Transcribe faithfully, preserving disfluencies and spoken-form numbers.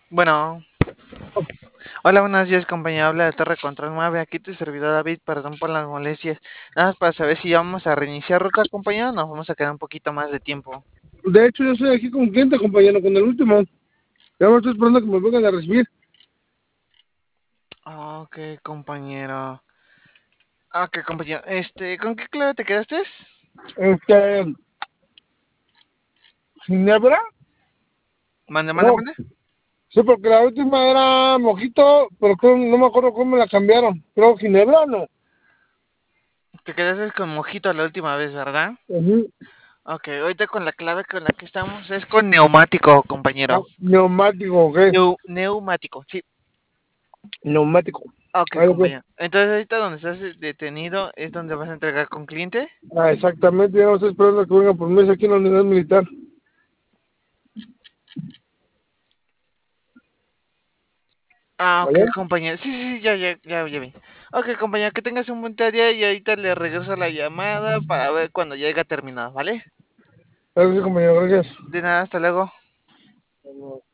Bueno, hola, buenos días, compañero. Habla de Torre Control nueve. Aquí tu servidor David, perdón por las molestias. Nada más para saber si ya vamos a reiniciar ruta, compañero. Nos vamos a quedar un poquito más de tiempo. De hecho, yo estoy aquí con un cliente, compañero, con el último. Ya me estoy esperando que me vengan a recibir. Ok, compañero. Ok, compañero. Este, ¿con qué clave te quedaste? Este, ¿Ginebra? Mande, mande, No, mande. sí, porque la última era Mojito, pero creo- no me acuerdo cómo me la cambiaron. Creo Ginebra, no. Te quedaste con mojito la última vez, ¿verdad? Ujú. Ok, ahorita con la clave con la que estamos es con neumático, Ah, compañero. neumático, ¿ok? Neu- neumático, sí. Neumático. Ok, Ahí, pues. compañero. Entonces ahorita donde estás detenido es donde vas a entregar con cliente. Ah, exactamente, ya me estoy esperando que vengan por mí aquí en la unidad militar. Ah, ok, ¿Vale? compañero. Sí, sí, sí, ya, ya, ya, ya vi. Ok, compañero, que tengas un buen día y ahorita le regreso la llamada para ver cuando ya haya terminado, ¿vale? Gracias, compañero, gracias. De nada, hasta luego.